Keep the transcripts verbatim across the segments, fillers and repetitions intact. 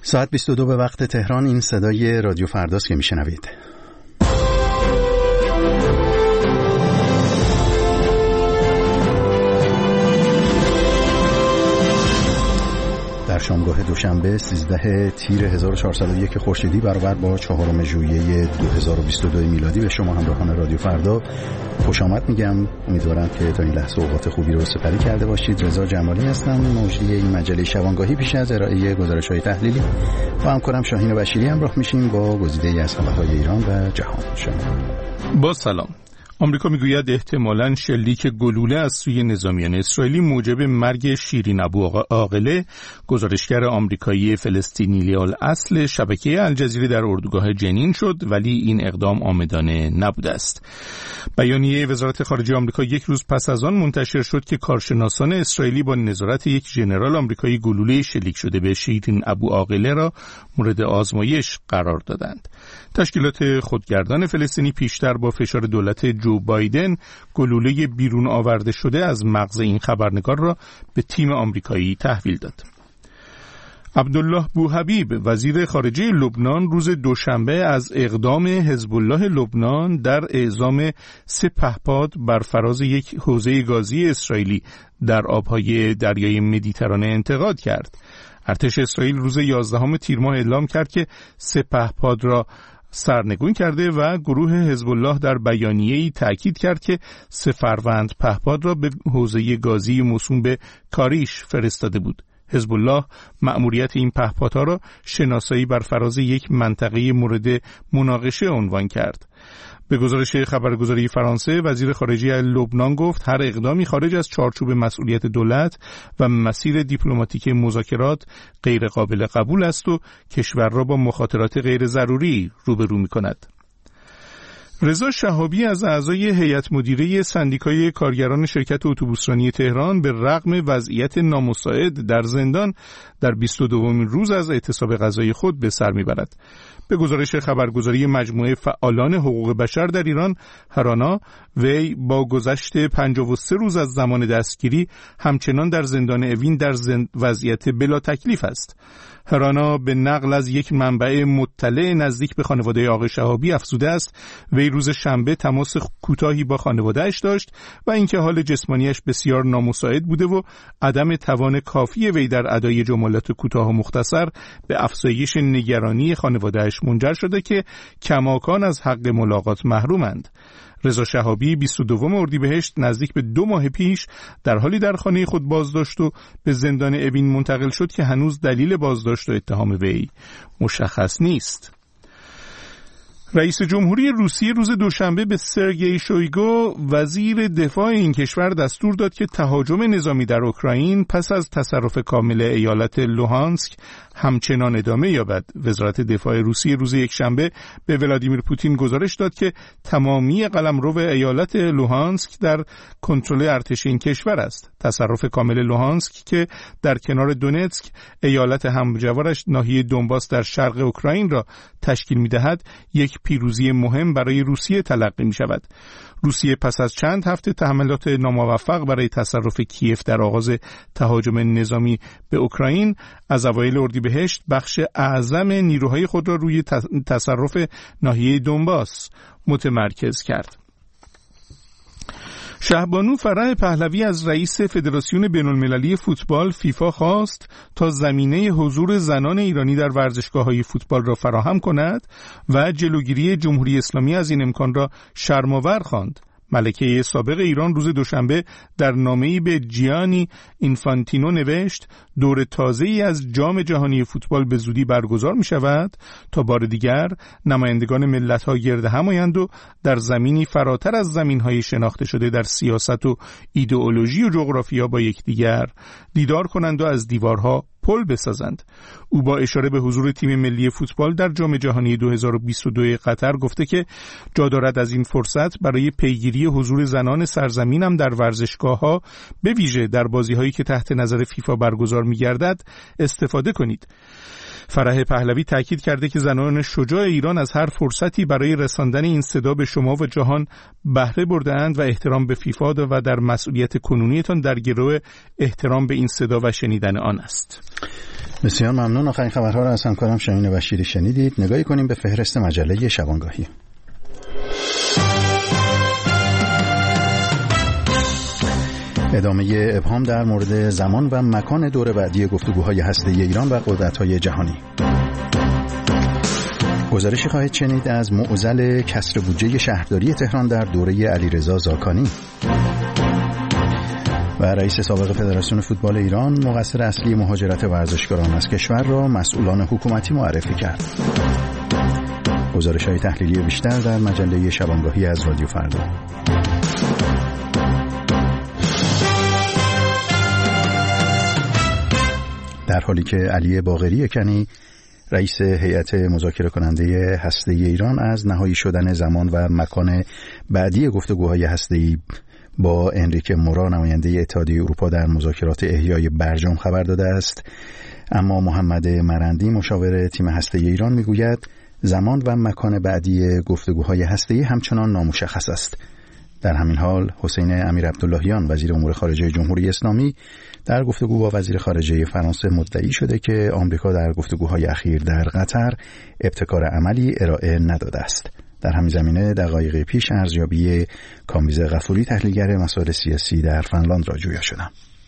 ساعت بیست و دو به وقت تهران. این صدای رادیو فرداست که میشنوید. در شامگاه دوشنبه سیزده تیر هزار و چهارصد و یک خورشیدی برابر با چهارم ژوئیه دو هزار و بیست و دو میلادی به شما همراهان رادیو فردا خوش آمد میگم. امیدوارم که تا این لحظه اوقات خوبی رو سپری کرده باشید. رضا جمالی هستم، مجری این مجله شبانگاهی. پیش از ارائه گزارش‌های تحلیلی با همکارم شاهین بشیری همراه میشیم با گزیده‌ای از خبرهای ایران و جهان. شما با سلام. آمریکا میگوید احتمالاً شلیک گلوله از سوی نظامیان اسرائیلی موجب مرگ شیرین ابو عاقله، گزارشگر آمریکایی فلسطینی الاصل شبکه الجزیره در اردوگاه جنین شد، ولی این اقدام عامدانه نبوده است. بیانیه وزارت خارجه آمریکا یک روز پس از آن منتشر شد که کارشناسان اسرائیلی با نظارت یک ژنرال آمریکایی گلوله شلیک شده به شیرین ابو عاقله را مورد آزمایش قرار دادند. تشکیلات خودگردان فلسطینی پیشتر با فشار دولت جو بایدن گلوله بیرون آورده شده از مغز این خبرنگار را به تیم آمریکایی تحویل داد. عبدالله بوحبیب وزیر خارجه لبنان روز دوشنبه از اقدام حزب الله لبنان در اعزام سه پهپاد بر فراز یک حوزه گازی اسرائیلی در آبهای دریای مدیترانه انتقاد کرد. ارتش اسرائیل روز یازدهم تیر ماه اعلام کرد که سه پهپاد را سرنگون کرده و گروه حزب الله در بیانیه‌ای تأکید کرد که سه فروند پهپاد را به حوزه گازی موسوم به کاریش فرستاده بود. حزب الله مأموریت این پهپادها را شناسایی بر فراز یک منطقه مورد مناقشه عنوان کرد. به گزارش خبرگزاری فرانسه، وزیر خارجه لبنان گفت هر اقدامی خارج از چارچوب مسئولیت دولت و مسیر دیپلماتیک مذاکرات غیر قابل قبول است و کشور را با مخاطرات غیر ضروری روبرو می‌کند. رضا شهابی از اعضای هیئت مدیره سندیکای کارگران شرکت اتوبوسرانی تهران به رغم وضعیت نامساعد در زندان در بیست و دومین روز از اعتصاب غذایی خود به سر میبرد. به گزارش خبرگزاری مجموعه فعالان حقوق بشر در ایران هرانا، وی با گذشت پنجاه و سه روز از زمان دستگیری همچنان در زندان اوین در زند... وضعیت بلا تکلیف است. هرانا به نقل از یک منبع مطلع نزدیک به خانواده آقای شهابی افزوده است وی روز شنبه تماس کوتاهی با خانواده‌اش داشت و اینکه حال جسمانیش بسیار نامساعد بوده و عدم توان کافی وی در ادای جملات کوتاه و مختصر به افزایش نگرانی خانواده‌اش منجر شده که کماکان از حق ملاقات محرومند. رضا شهابی بیست و دوم اردیبهشت نزدیک به دو ماه پیش در حالی در خانه خود بازداشت و به زندان اوین منتقل شد که هنوز دلیل بازداشت و اتهام وی مشخص نیست. رئیس جمهوری روسیه روز دوشنبه به سرگئی شویگو وزیر دفاع این کشور دستور داد که تهاجم نظامی در اوکراین پس از تصرف کامل ایالت لوهانسک همچنان ادامه یابد. وزارت دفاع روسیه روز یکشنبه به ولادیمیر پوتین گزارش داد که تمامی قلمرو ایالت لوهانسک در کنترل ارتش این کشور است. تصرف کامل لوهانسک که در کنار دونتسک ایالت همجوارش ناحیه دونباس در شرق اوکراین را تشکیل می‌دهد، یک پیروزی مهم برای روسیه تلقی می‌شود. روسیه پس از چند هفته تحملات ناموفق برای تصرف کیف در آغاز تهاجم نظامی به اوکراین، از اوایل اردیبهشت بخش اعظم نیروهای خود را روی تصرف ناحیه دونباس متمرکز کرد. شهبانو فرح پهلوی از رئیس فدراسیون بین‌المللی فوتبال فیفا خواست تا زمینه حضور زنان ایرانی در ورزشگاه‌های فوتبال را فراهم کند و جلوگیری جمهوری اسلامی از این امکان را شرم‌آور خواند. ملکه سابق ایران روز دوشنبه در نامه‌ای به جیانی اینفانتینو نوشت دور تازه‌ای از جام جهانی فوتبال به زودی برگزار می‌شود تا بار دیگر نمایندگان ملت‌ها گرد هم آیند و در زمینی فراتر از زمین‌های شناخته شده در سیاست و ایدئولوژی و جغرافیا با یکدیگر دیدار کنند و از دیوارها پل بسازند. او با اشاره به حضور تیم ملی فوتبال در جام جهانی دو هزار و بیست و دو قطر گفته که جا دارد از این فرصت برای پیگیری حضور زنان سرزمینم در ورزشگاه‌ها به ویژه در بازی‌هایی که تحت نظر فیفا برگزار می‌گردد استفاده کنید. فرح پهلوی تاکید کرده که زنان شجاع ایران از هر فرصتی برای رساندن این صدا به شما و جهان بهره برده‌اند و احترام به فیفا و در مسئولیت کنونیتان در گرو احترام به این صدا و شنیدن آن است. بسیار ممنون. آخرین خبرها را از همکارم شاهین بشیری شنیدید. نگاهی کنیم به فهرست مجله شبانگاهی. ادامه ابهام در مورد زمان و مکان دور بعدی گفتگوهای هسته‌ای ایران و قدرت‌های جهانی. گزارشی خواهید شنید از معضل کسر بودجه شهرداری تهران در دوره علیرضا زاکانی. و رئیس سابق فدراسیون فوتبال ایران مقصر اصلی مهاجرت ورزشکاران از کشور را مسئولان حکومتی معرفی کرد. گزارش‌های تحلیلی بیشتر در مجله شبانگاهی از رادیو فردا. در حالی که علی باقری کنی رئیس هیئت مذاکره کننده هسته‌ای ایران از نهایی شدن زمان و مکان بعدی گفتگوهای هسته‌ای با انریکه مورا نماینده اتحادیه اروپا در مذاکرات احیای برجام خبر داده است، اما محمد مرندی مشاور تیم هسته‌ای ایران میگوید زمان و مکان بعدی گفتگوهای هسته‌ای همچنان نامشخص است. در همین حال حسین امیرعبداللهیان وزیر امور خارجه جمهوری اسلامی در گفتگو با وزیر خارجه فرانسه مدعی شده که آمریکا در گفتگوهای اخیر در قطر ابتکار عملی ارائه نداده است. در همین زمینه دقایق پیش ارزیابی کامبیز غفوری تحلیلگر مسائل سیاسی در فنلاند را جویا شدم.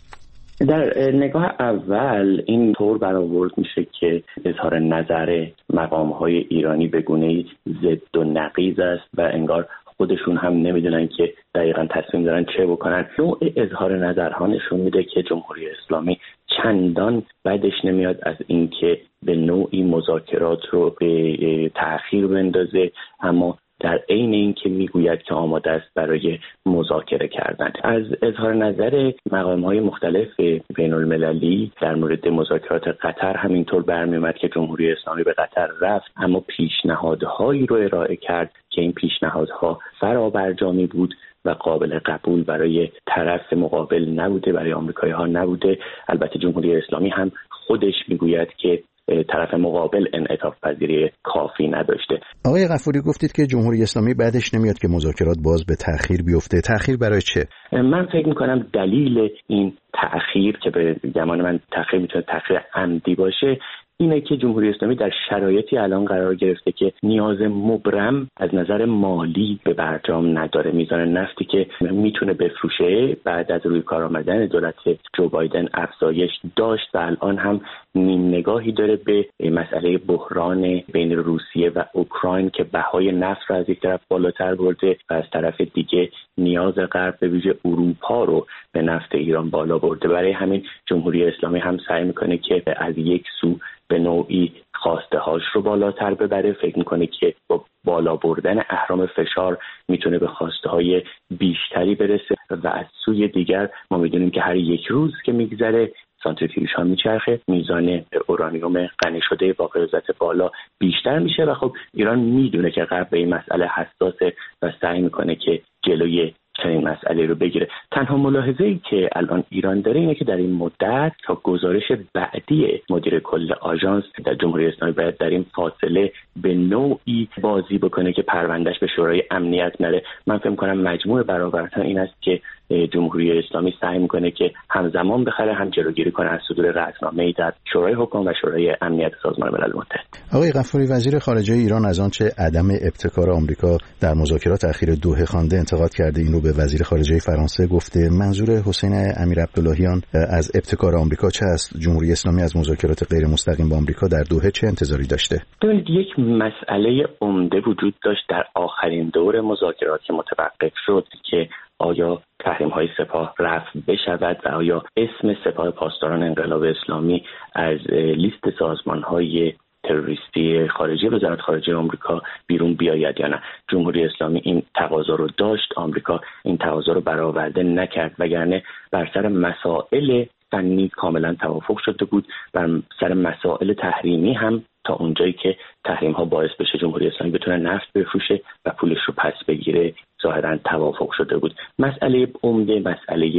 در نگاه اول این طور برآورد میشه که اظهار نظر مقام‌های ایرانی به گونه‌ای ضد و نقیض است و انگار خودشون هم نمیدونن که دقیقاً تصمیم دارن چه بکنن. نوع اظهار نظرها نشون میده که جمهوری اسلامی چندان بدش نمیاد از اینکه به نوعی مذاکرات رو به تأخیر بندازه، اما در عین اینکه میگوید که آماده است برای مذاکره کردن. از اظهار نظر مقام‌های مختلف بین‌المللی در مورد مذاکرات قطر همینطور برمی‌آمد که جمهوری اسلامی به قطر رفت اما پیشنهادهایی رو ارائه کرد که این پیشنهادها فرابرجامی بود و قابل قبول برای طرف مقابل نبوده، برای آمریکایی‌ها نبوده. البته جمهوری اسلامی هم خودش میگوید که طرف مقابل انعطاف پذیری کافی نداشته. آقای غفوری گفتید که جمهوری اسلامی بعدش نمیاد که مذاکرات باز به تأخیر بیفته. تأخیر برای چه؟ من فکر میکنم دلیل این تأخیر که به گمان من تأخیر میتونه تأخیر عمدی باشه اینه که جمهوری اسلامی در شرایطی الان قرار گرفته که نیاز مبرم از نظر مالی به برجام نداره. میزان نفتی که میتونه بفروشه بعد از روی کار آمدن دولت جو بایدن افزایش داشت و الان هم نیم نگاهی داره به مسئله بحران بین روسیه و اوکراین که بهای نفت را از یک طرف بالاتر برده و از طرف دیگه نیاز غرب به ویژه اروپا رو به نفت ایران بالا برده. برای همین جمهوری اسلامی هم سعی میکنه که از یک سو به نوعی خواسته هاش رو بالاتر ببره. فکر میکنه که با بالا بردن اهرام فشار میتونه به خواسته های بیشتری برسه و از سوی دیگر ما میدونیم که هر یک روز که میگذره سانتریفیوژ ها میچرخه، میزان اورانیوم غنی شده با غلظت بالا بیشتر میشه و خب ایران میدونه که غرب به این مسئله حساسه و سعی میکنه که جلوی چنین مسئله رو بگیره. تنها ملاحظه‌ای که الان ایران داره اینه که در این مدت تا گزارش بعدی مدیر کل آژانس در جمهوری اسلامی باید در این فاصله به نوعی بازی بکنه که پروندهش به شورای امنیت نره. من فکر می‌کنم مجموع برآوردها این است که جمهوری اسلامی سعی میکنه که همزمان بخره هم جلوگیری کنه از صدور قطعنامه‌ای در شورای حکام و شورای امنیت سازمان ملل متحد. آقای غفوری وزیر خارجه ایران از آنچه عدم ابتکار آمریکا در مذاکرات اخیر دوحه خوانده انتقاد کرده، این رو به وزیر خارجه فرانسه گفته. منظور حسین امیرعبداللهیان از ابتکار آمریکا چه است؟ جمهوری اسلامی از مذاکرات غیر مستقیم با آمریکا در دوحه چه انتظاری داشته؟ ببینید یک مسئله عمده وجود داشت در آخرین دور مذاکرات که متوقف شد که آیا تحریم‌های سپاه رفع بشود و آیا اسم سپاه پاسداران انقلاب اسلامی از لیست سازمان‌های تروریستی خارجی وزارت خارجه آمریکا بیرون بیاید یا نه. جمهوری اسلامی این تقاضا رو داشت، آمریکا این تقاضا رو برآورده نکرد، وگرنه بر سر مسائل فنی کاملا توافق شده بود. بر سر مسائل تحریمی هم تا اونجایی که تحریم ها باعث بشه جمهوری اسلامی بتونه نفت بفروشه و پولش رو پس بگیره ظاهرا توافق شده بود. مسئله عمده مسئله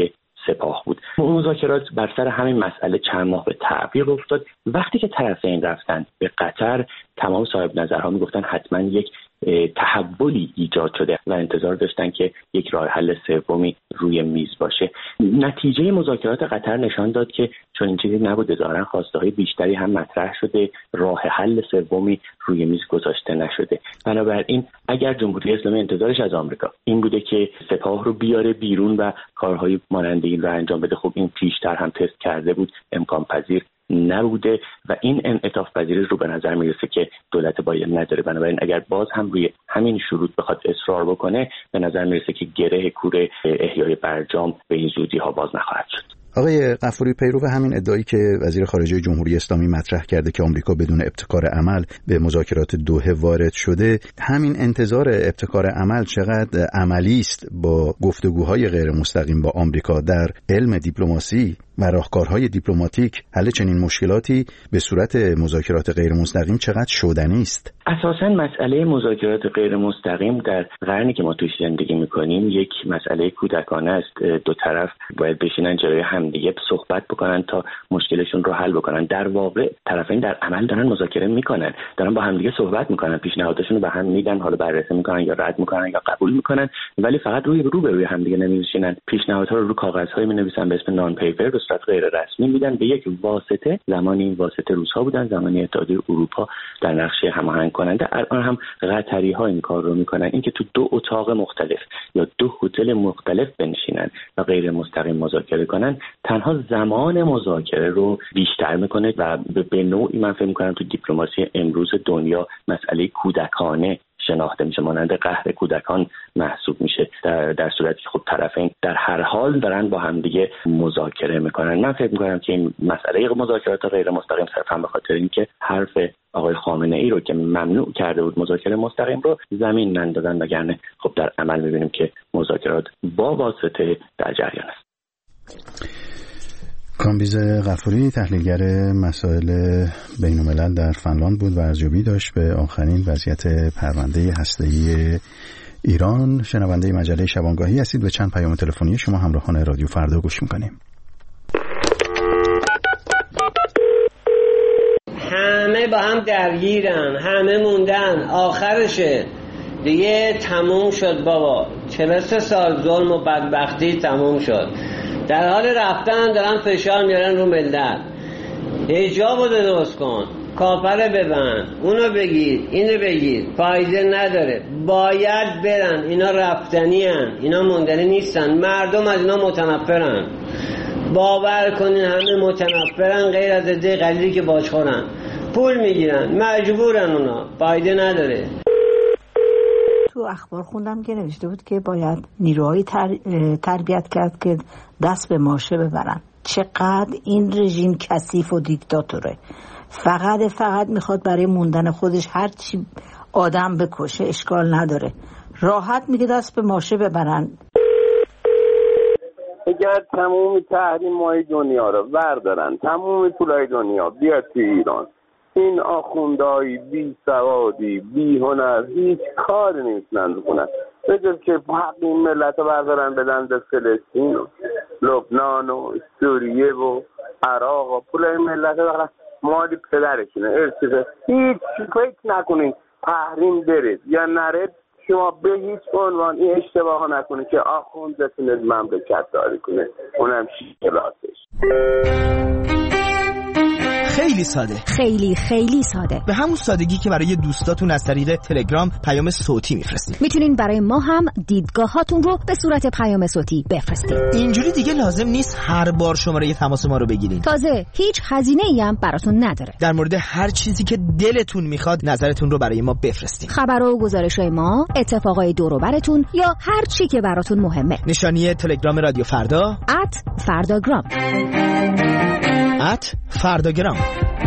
سپاه بود. اون مذاکرات بر سر همین مسئله چند ماه به تعویق افتاد. وقتی که طرفین رفتن به قطر، تمام صاحب نظرها میگفتن حتما یک تحولی ایجاد شده و انتظار داشتن که یک راه حل سومی روی میز باشه. نتیجه مذاکرات قطر نشان داد که چون این چیزی نبوده، ظاهرا خواسته‌های بیشتری هم مطرح شده، راه حل سومی روی میز گذاشته نشده. بنابراین اگر جمهوری اسلامی انتظارش از آمریکا این بوده که سپاه رو بیاره بیرون و کارهای مانند این رو انجام بده، خب این پیشتر هم تست کرده بود، امکان پذیر نبوده و این انعطاف پذیری رو به نظر میرسه که دولت باید نداره. بنابراین اگر باز هم روی همین شروط بخواد اصرار بکنه، به نظر میرسه که گره کور احیای برجام به این زودی ها باز نخواهد شد. آقای غفوری، پیرو همین ادعایی که وزیر خارجه جمهوری اسلامی مطرح کرده که آمریکا بدون ابتکار عمل به مذاکرات دوحه وارد شده، همین انتظار ابتکار عمل چقدر عملی است با گفتگوهای غیر مستقیم با آمریکا در علم دیپلماسی و راهکارهای دیپلماتیک حل چنین مشکلاتی به صورت مذاکرات غیر مستقیم چقدر شدنی است؟ اساساً مسئله مذاکرات غیر مستقیم در قرنی که ما توش زندگی می‌کنیم یک مسئله کودکانه است. دو طرف باید بشینن جلوی همدیگه صحبت بکنن تا مشکلشون رو حل بکنن. در واقع طرفین در عمل دارن مذاکره میکنن، دارن با همدیگه صحبت میکنن، پیشنهاداتشون رو به هم میدن، حالا بررسی میکنن یا رد میکنن یا قبول میکنن، ولی فقط روی رو به روی همدیگه نمیشینن. پیشنهادها رو رو کاغذهای مینویسن به اسم نان پیپر، به صورت غیر رسمی میدن به یک واسطه. زمانی این واسطه روس‌ها بودن، زمانی اتحادیه اروپا در نقش هماهنگ کننده. الان هم قطری‌ها این کار رو میکنن، اینکه تو دو اتاق مختلف یا دو هتل مختلف بنشینن و غیر مستقیم مذاکره کنن، تنها زمان مذاکره رو بیشتر میکنه و به نوعی من فکر میکنم تو دیپلماسی امروز دنیا مسئله کودکانه شناخته میشه، مانند قهر کودکان محسوب میشه، در, در صورتی که خب طرفین در هر حال دارن با هم دیگه مذاکره میکنن. من فکر میکنم که این مسئله مذاکرات غیر مستقیم صرفا به خاطر اینکه حرف آقای خامنه ای رو که ممنوع کرده بود مذاکره مستقیم رو زمین نندازن، وگرنه خب در عمل میبینیم که مذاکرات با واسطه در جریان است. کامبیز غفوری، تحلیلگر مسائل بین‌الملل در فنلاند بود و ارزیابی داشت به آخرین وضعیت پرونده هسته‌ای ایران. شنونده مجله شبانگاهی هستید. به چند پیام تلفنی شما همراهان رادیو فردا گوش می‌کنیم. همه با هم درگیرن، همه موندن، آخرشه دیگه، تموم شد بابا. چهل و سه سال ظلم و بدبختی تموم شد. در حال رفتن دارن فشار میارن رو ملت. حجابو درست کن، کافر ببند، اونو بگیر، اینو بگیر، فایده نداره. باید برن، اینا رفتنی هن، اینا موندنی نیستن. مردم از اینا متنفرن، باور کنین همه متنفرن غیر از عده قلیلی که باجخورن، پول میگیرن، مجبورن، اونا فایده نداره. تو اخبار خوندم که نوشته بود که باید نیروهای تر... تربیت کرد که دست به ماشه ببرن. چقدر این رژیم کثیف و دیکتاتوره، فقط فقط میخواد برای موندن خودش هر چی آدم بکشه، اشکال نداره، راحت میگه دست به ماشه ببرن. اگر تموم تحریم های دنیا رو بردارن، تموم پولای دنیا بیاد تو ایران، این آخوندهای بی سوادی بی هنر هیچ کاری نمیتونن بکنن به جز که حق این ملت رو بردارن بدن به فلسطین و لبنان و سوریه و عراق و پول این ملت رو مالی پدرشونه ارسیده. هیچ فکر نکنین تحریم برید یا نرید، شما به هیچ عنوان این اشتباه نکنید که آخوند بتونه مملکت داری کنه، اونم شکلاتش. خیلی ساده، خیلی خیلی ساده، به همون سادگی که برای دوستاتون از طریق تلگرام پیام صوتی میفرستید. میتونین برای ما هم دیدگاهاتون رو به صورت پیام صوتی بفرستید. اینجوری دیگه لازم نیست هر بار شماره تماس ما رو بگیرین. تازه هیچ هزینه‌ای هم براتون نداره. در مورد هر چیزی که دلتون میخواد نظرتون رو برای ما بفرستید. خبر و گزارش‌های ما، اتفاقای دور و براتون یا هر چی که براتون مهمه. نشانی تلگرام رادیو فردا ات فرداگرام ات فرداگرام.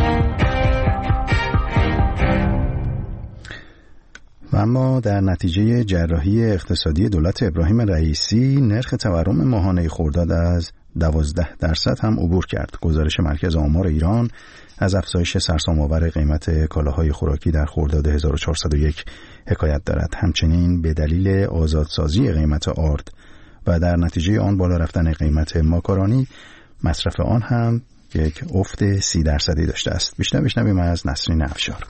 و اما در نتیجه جراحی اقتصادی دولت ابراهیم رئیسی، نرخ تورم ماهانه خرداد از دوازده درصد هم عبور کرد. گزارش مرکز آمار ایران از افزایش سرسام‌آور قیمت کالاهای خوراکی در خرداد هزار و چهارصد و یک حکایت دارد. همچنین به دلیل آزادسازی قیمت آرد و در نتیجه آن بالا رفتن قیمت ماکارونی مصرف آن هم یک افت سی درصدی داشته است. بیشتر بشنویم از نسرین افشار.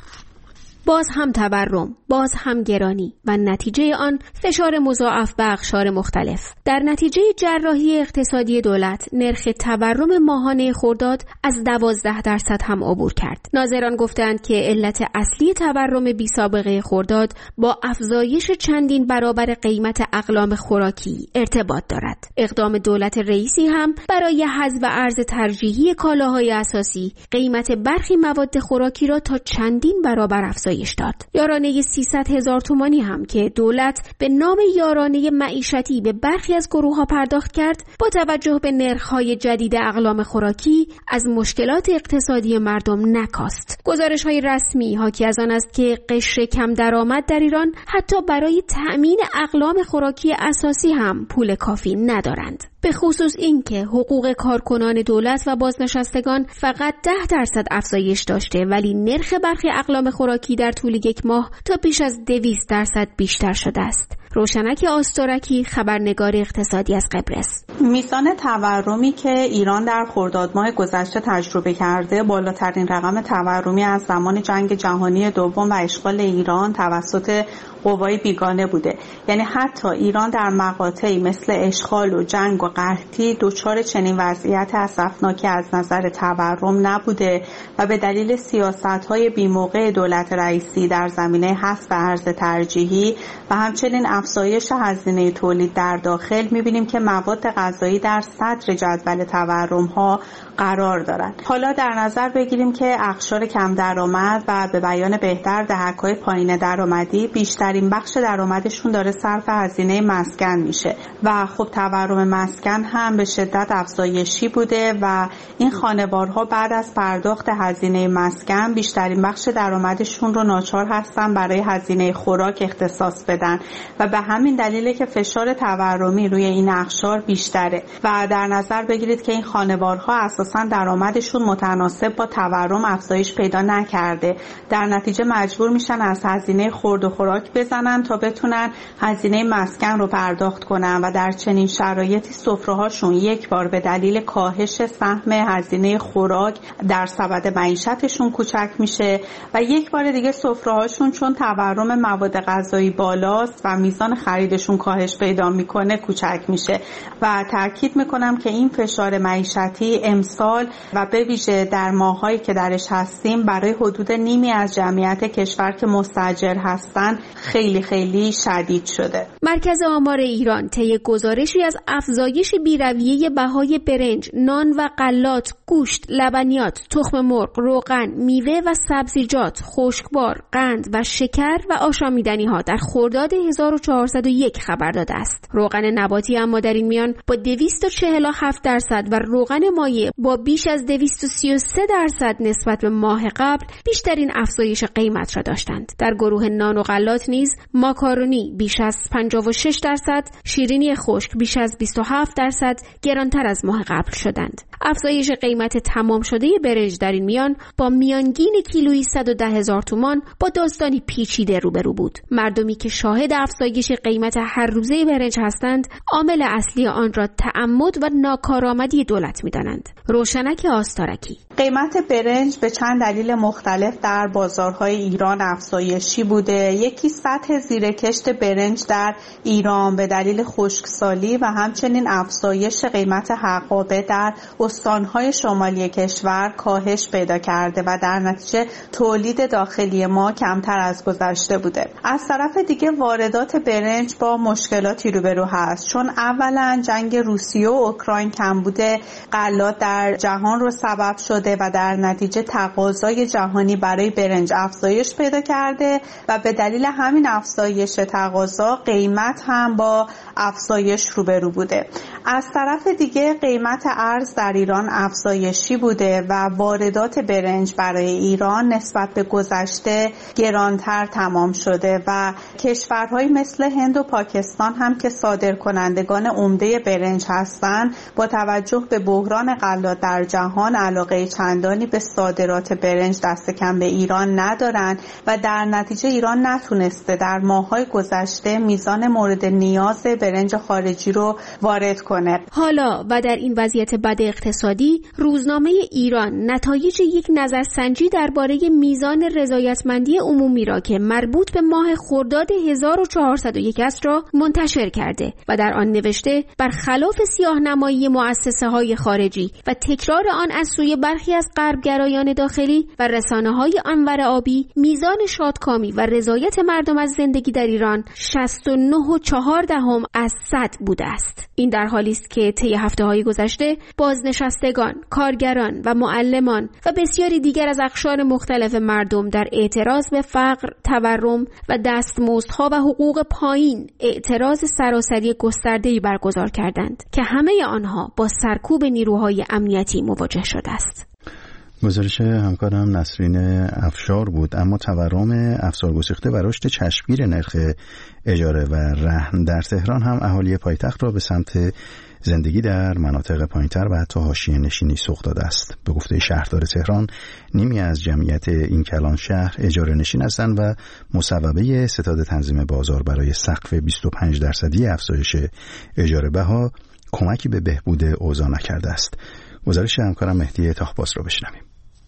باز هم تورم، باز هم گرانی و نتیجه آن فشار مضاعف به اقشار مختلف. در نتیجه جراحی اقتصادی دولت، نرخ تورم ماهانه خرداد از دوازده درصد هم عبور کرد. ناظران گفتند که علت اصلی تورم بی سابقه خرداد با افزایش چندین برابر قیمت اقلام خوراکی ارتباط دارد. اقدام دولت رئیسی هم برای حذف ارز ترجیحی کالاهای اساسی، قیمت برخی مواد خوراکی را تا چندین برابر افزایش داد. یارانه سیصد هزار تومانی هم که دولت به نام یارانه معیشتی به برخی از گروه‌ها پرداخت کرد، با توجه به نرخ‌های جدید اقلام خوراکی از مشکلات اقتصادی مردم نکاست. گزارش‌های رسمی حاکی از آن است که قشر کم درآمد در ایران حتی برای تأمین اقلام خوراکی اساسی هم پول کافی ندارند. به خصوص این که حقوق کارکنان دولت و بازنشستگان فقط ده درصد افزایش داشته، ولی نرخ برخی اقلام خوراکی در طول یک ماه تا بیش از دویست درصد بیشتر شده است. روشنک آسترکی، خبرنگار اقتصادی از قبرس: میزان تورمی که ایران در خرداد ماه گذشته تجربه کرده بالاترین رقم تورمی از زمان جنگ جهانی دوم و اشغال ایران توسط قوای بیگانه بوده. یعنی حتی ایران در مقاطعی مثل اشغال و جنگ و قحطی دچار چنین وضعیت اسفناکی از نظر تورم نبوده و به دلیل سیاست‌های بی‌موقع دولت رئیسی در زمینه حذف ارز ترجیحی و همچنین افزایش هزینه تولید در داخل می‌بینیم که مواد غذایی در صدر جدول تورم‌ها قرار دارند. حالا در نظر بگیریم که اقشار کم درآمد و به بیان بهتر دهک‌های پایین درآمدی بیشترین بخش درآمدشون داره صرف هزینه مسکن میشه و خب تورم مسکن هم به شدت افزایشی بوده و این خانوارها بعد از پرداخت هزینه مسکن بیشترین بخش درآمدشون رو ناچار هستن برای هزینه خوراک اختصاص بدن و به همین دلیله که فشار تورمی روی این اقشار بیشتره و در نظر بگیرید که این خانوارها اساساً درآمدشون متناسب با تورم افزایش پیدا نکرده، در نتیجه مجبور میشن از هزینه خورد و خوراک بزنن تا بتونن هزینه مسکن رو پرداخت کنن و در چنین شرایطی سفره‌هاشون یک بار به دلیل کاهش سهم هزینه خوراک در سبد معیشتشون کوچک میشه و یک بار دیگه سفره‌هاشون چون تورم مواد غذایی بالاست و میزان خریدشون کاهش پیدا میکنه کوچک میشه و تاکید میکنم که این فشار معیشتی امسال و به ویژه در ماهایی که درش هستیم برای حدود نیمی از جمعیت کشور که مستاجر هستن خیلی خیلی شدید شده. مرکز آمار ایران طی گزارشی از افزایش بی‌رویه بهای برنج، نان و غلات، گوشت، لبنیات، تخم مرغ، روغن، میوه و سبزیجات، خشکبار، قند و شکر و آشامیدنی‌ها در خرداد هزار و چهارصد و یک خبر داده است. روغن نباتی اما در این میان با دویست و چهل و هفت درصد و روغن مایع با بیش از دویست و سی و سه درصد نسبت به ماه قبل بیشترین افزایش قیمت را داشتند. در گروه نان و غلات نیز ماکارونی بیش از پنجاه و شش درصد، شیرینی خشک بیش از بیست و هفت درصد گرانتر از ماه قبل شدند. افزایش قیمت تمام شده برنج در این میان با میانگین کیلویی صد و ده هزار تومان با داستانی پیچیده روبرو بود. مردمی که شاهد افزایش قیمت هر روزه برنج هستند، عامل اصلی آن را تعمد و ناکارآمدی دولت می‌دانند. روشنک آسترکی: قیمت برنج به چند دلیل مختلف در بازارهای ایران افزایشی بوده. یکی سطح زیرکشت برنج در ایران به دلیل خشکسالی و همچنین افزایش قیمت حقابه در استانهای شمالی کشور کاهش پیدا کرده و در نتیجه تولید داخلی ما کمتر از گذشته بوده. از طرف دیگه واردات برنج با مشکلاتی روبرو هست، چون اولا جنگ روسیه و اوکراین کمبود غلات در جهان رو سبب شده و در نتیجه تقاضای جهانی برای برنج افزایش پیدا کرده و به دلیل همین افزایش تقاضا قیمت هم با افزایش روبرو بوده. از طرف دیگه قیمت ارز در ایران افزایشی بوده و واردات برنج برای ایران نسبت به گذشته گرانتر تمام شده و کشورهای مثل هند و پاکستان هم که صادرکنندگان عمده برنج هستند با توجه به بحران غلات در جهان علاقه چندانی به صادرات برنج دست کم به ایران ندارن و در نتیجه ایران نتونسته در ماه‌های گذشته میزان مورد نیاز برنج خارجی رو وارد کنه. حالا و در این وضعیت بد اقتصادی، روزنامه ایران نتایج یک نظرسنجی درباره میزان رضایتمندی عمومی را که مربوط به ماه خرداد هزار و چهارصد و یک است را منتشر کرده و در آن نوشته برخلاف سیاه‌نمایی مؤسسه‌های خارجی و تکرار آن از سوی برخی از غربگرایان داخلی و رسانه‌های انور آبی، میزان شادکامی و رضایت مردم از زندگی در ایران شصت و نه و چهار دهم از صد بوده است. این در حالی است که طی هفته‌های گذشته بازنشستگان، کارگران و معلمان و بسیاری دیگر از اقشار مختلف مردم در اعتراض به فقر، تورم و دستمزدها و حقوق پایین اعتراض سراسری گسترده‌ای برگزار کردند که همه آنها با سرکوب نیروهای امنیتی مواجه شده است. گزارش همکارم نسرین افشار بود. اما تورم افزارگسیخته و رشد چشمگیر نرخ اجاره و رهن در تهران هم اهالی پایتخت را به سمت زندگی در مناطق پایین‌تر و حتی حاشیه نشینی سوق داده است. به گفته شهردار تهران، نیمی از جمعیت این کلان شهر اجاره نشین هستند و مصوبه ستاد تنظیم بازار برای سقف بیست و پنج درصدی افزایش اجاره بها کمکی به بهبود اوضاع نکرده است. گزارش همکارم مهدی تاهباس را بشنویم.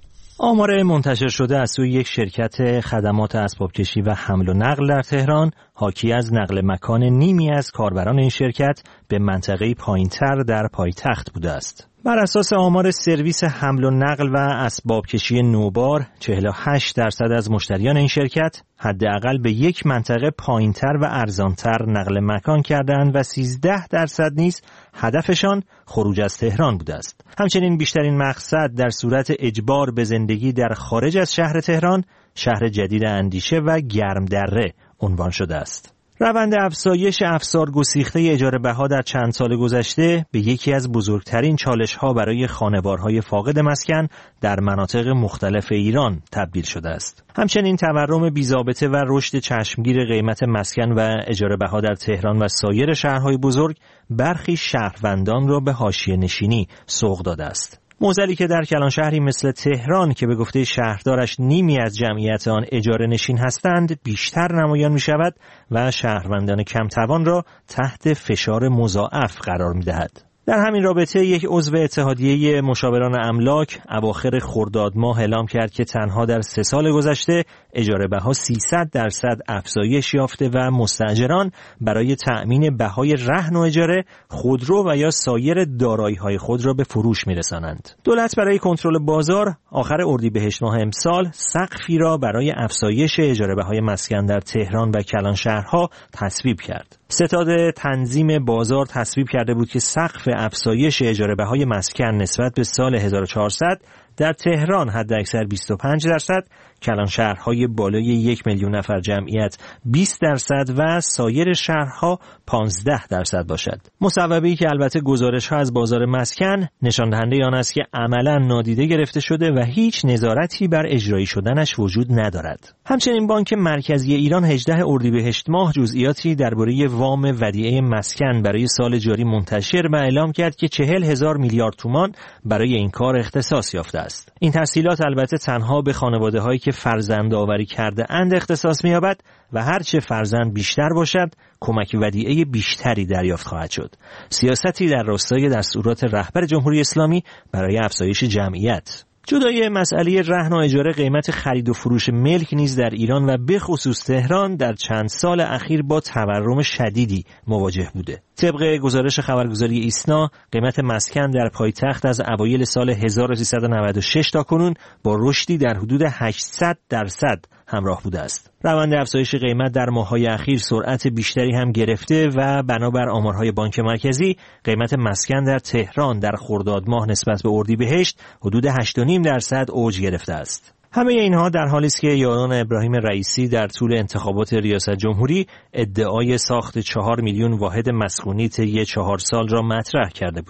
آمار منتشر شده از سوی یک شرکت خدمات اسبابکشی و حمل و نقل در تهران حاکی از نقل مکان نیمی از کاربران این شرکت به منطقه پایین‌تر در پایتخت بوده است. بر اساس آمار سرویس حمل و نقل و اسبابکشی نوبار، چهل و هشت درصد از مشتریان این شرکت حداقل به یک منطقه پایین‌تر و ارزان‌تر نقل مکان کردند و سیزده درصد نیز هدفشان خروج از تهران بوده است. همچنین بیشترین مقصد در صورت اجبار به زندگی در خارج از شهر تهران، شهر جدید اندیشه و گرمدره عنوان شده است. روند افزایش افزار گسیخته اجاره بها در چند سال گذشته به یکی از بزرگترین چالش‌ها برای خانوارهای فاقد مسکن در مناطق مختلف ایران تبدیل شده است. همچنین تورم بی‌ضابطه و رشد چشمگیر قیمت مسکن و اجاره بها در تهران و سایر شهرهای بزرگ برخی شهروندان را به حاشیه نشینی سوق داده است. موزلی که در کلان شهری مثل تهران که به گفته شهردارش نیمی از جمعیت آن اجاره نشین هستند بیشتر نمایان می شود و شهروندان کم توان را تحت فشار مضاعف قرار می دهد. در همین رابطه یک عضو اتحادیه مشاوران املاک اواخر خرداد ماه اعلام کرد که تنها در سه سال گذشته اجاره بها سیصد درصد افزایش یافته و مستاجران برای تأمین بهای رهن و اجاره خودرو و یا سایر دارایی‌های خود را به فروش می‌رسانند. دولت برای کنترل بازار آخر اردیبهشت ماه امسال سقفی را برای افزایش اجاره بهای مسکن در تهران و کلان شهرها تصویب کرد. ستاد تنظیم بازار تصویب کرده بود که سقف افزایش اجاره بهای مسکن نسبت به سال هزار و چهارصد در تهران حداکثر بیست و پنج درصد، کلان شهرهای بالای یک میلیون نفر جمعیت بیست درصد و سایر شهرها پانزده درصد باشد. مصوبه‌ای که البته گزارش‌ها از بازار مسکن نشان دهنده آن است که عملاً نادیده گرفته شده و هیچ نظارتی بر اجرایی شدنش وجود ندارد. همچنین بانک مرکزی ایران هجدهم اردیبهشت ماه جزئیاتی درباره وام ودیعه مسکن برای سال جاری منتشر و اعلام کرد که چهل هزار میلیارد تومان برای این کار اختصاص یافته است. این تسهیلات البته تنها به خانواده‌هایی که فرزند آوری کرده اند اختصاص می‌یابد و هر چه فرزند بیشتر باشد کمک ودیعه بیشتری دریافت خواهد شد. سیاستی در راستای دستورات رهبر جمهوری اسلامی برای افزایش جمعیت. جدای مسئله رهن و اجاره، قیمت خرید و فروش ملک نیز در ایران و به خصوص تهران در چند سال اخیر با تورم شدیدی مواجه بوده. طبق گزارش خبرگزاری ایسنا، قیمت مسکن در پایتخت از اوایل سال هزار و سیصد و نود و شش تا کنون با رشدی در حدود هشتصد درصد همراه بوده است. روند افزایش قیمت در ماه‌های اخیر سرعت بیشتری هم گرفته و بنابر آمارهای بانک مرکزی قیمت مسکن در تهران در خرداد ماه نسبت به اردیبهشت حدود هشت و نیم درصد اوج گرفته است. همه اینها در حالی است که یاران ابراهیم رئیسی در طول انتخابات ریاست جمهوری ادعای ساخت چهار میلیون واحد مسکونی طی چهار سال را مطرح کرده بودند.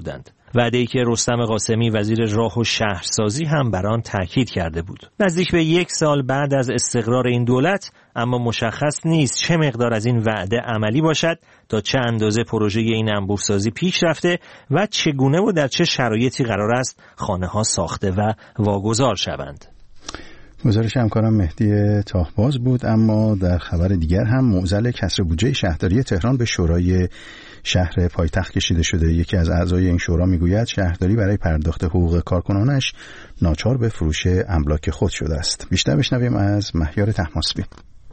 وعده‌ای که رستم قاسمی وزیر راه و شهرسازی هم بر آن تاکید کرده بود. نزدیک به یک سال بعد از استقرار این دولت اما مشخص نیست چه مقدار از این وعده عملی باشد، تا چه اندازه پروژه این انبوه‌سازی پیش رفته و چگونه و در چه شرایطی قرار است خانه‌ها ساخته و واگذار شوند. گزارش همکارم مهدی تاهباز بود. اما در خبر دیگر هم معضل کسر بودجه شهرداری تهران به شورای شهر پایتخت کشیده شده. یکی از اعضای این شورا میگوید شهرداری برای پرداخت حقوق کارکنانش ناچار به فروش املاک خود شده است. بیشتر بشنویم از مهیار طهماسبی.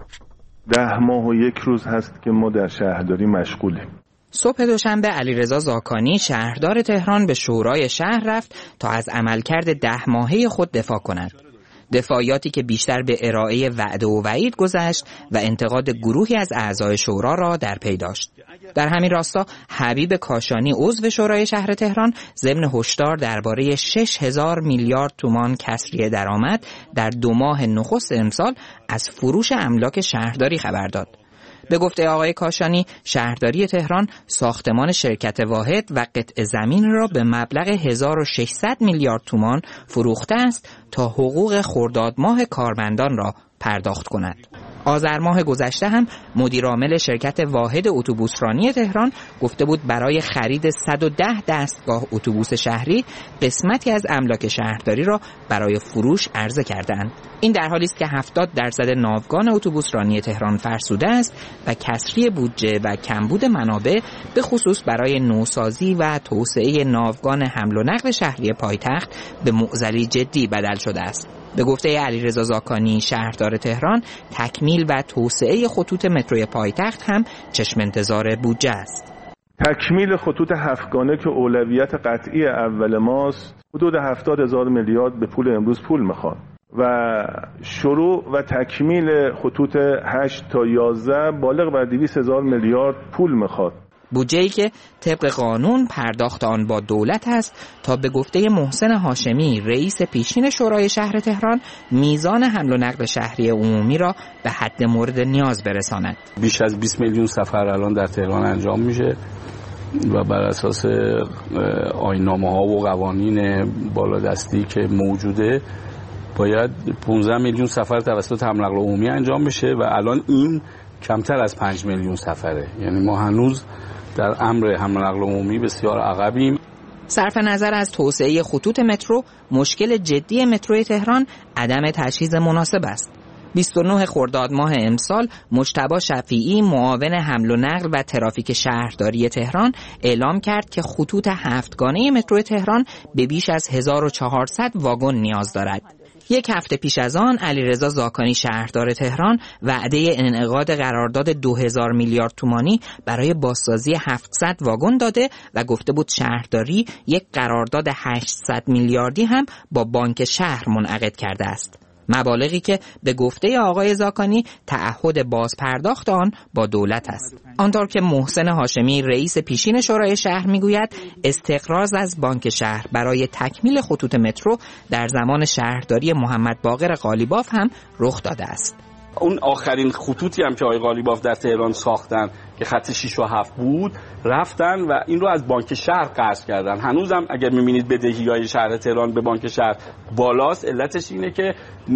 ده ماه و یک روز هست که ما در شهرداری مشغولیم. صبح دوشنبه علیرضا زاکانی شهردار تهران به شورای شهر رفت تا از عملکرد ده ماهه خود دفاع کند. دفاعیاتی که بیشتر به ارائه وعده و وعید گذشت و انتقاد گروهی از اعضای شورا را در پی داشت. در همین راستا حبیب کاشانی عضو شورای شهر تهران ضمن هشدار درباره شش هزار میلیارد تومان کسری درآمد در دو ماه نخست امسال از فروش املاک شهرداری خبر داد. به گفته آقای کاشانی شهرداری تهران ساختمان شرکت واحد و قطع زمین را به مبلغ هزار و ششصد میلیارد تومان فروخته است تا حقوق خرداد ماه کارمندان را پرداخت کند. آذر ماه گذشته هم مدیر عامل شرکت واحد اتوبوسرانی تهران گفته بود برای خرید صد و ده دستگاه اتوبوس شهری قسمتی از املاک شهرداری را برای فروش عرضه کردند. این در حالی است که هفتاد درصد ناوگان اتوبوسرانی تهران فرسوده است و کسری بودجه و کمبود منابع به خصوص برای نوسازی و توسعه ناوگان حمل و نقل شهری پایتخت به معضلی جدی بدل شده است. به گفته علیرضا زاکانی شهردار تهران تکمیل و توسعه خطوط متروی پایتخت هم چشم انتظار بودجه است. تکمیل خطوط هفتگانه که اولویت قطعی اول ماست حدود هفتاد هزار میلیارد به پول امروز پول میخواد و شروع و تکمیل خطوط هشت تا یازده بالغ بر دویست هزار میلیارد پول میخواد. بودجه‌ای که طبق قانون پرداخت آن با دولت است تا به گفته محسن هاشمی رئیس پیشین شورای شهر تهران میزان حمل و نقل شهری عمومی را به حد مورد نیاز برساند. بیش از بیست میلیون سفر الان در تهران انجام میشه و بر اساس آیین‌نامه‌ها و قوانین بالادستی که موجوده باید پانزده میلیون سفر توسط حمل و نقل عمومی انجام بشه و الان این کمتر از پنج میلیون سفره. یعنی ما هنوز در امر حمل و نقل عمومی بسیار عقبیم. صرف نظر از توسعه خطوط مترو، مشکل جدی مترو تهران عدم تجهیز مناسب است. بیست و نه خرداد ماه امسال مجتبی شفیعی معاون حمل و نقل و ترافیک شهرداری تهران اعلام کرد که خطوط هفتگانه مترو تهران به بیش از هزار و چهارصد واگن نیاز دارد. یک هفته پیش از آن علیرضا زاکانی شهردار تهران وعده انعقاد قرارداد دو هزار میلیارد تومانی برای بازسازی هفتصد واگن داده و گفته بود شهرداری یک قرارداد هشتصد میلیاردی هم با بانک شهر منعقد کرده است. مبالغی که به گفته آقای زاکانی تعهد بازپرداخت آن با دولت است. آنطور که محسن هاشمی رئیس پیشین شورای شهر میگوید استقراض از بانک شهر برای تکمیل خطوط مترو در زمان شهرداری محمد باقر قالیباف هم رخ داده است. اون آخرین خطوطی هم که آقای قالیباف در تهران ساختن که خط شش و هفت بود رفتن و این رو از بانک شهر قرض کردن. هنوزم اگر می‌بینید بدهی‌های شهر تهران به بانک شهر بالاست، علتش اینه که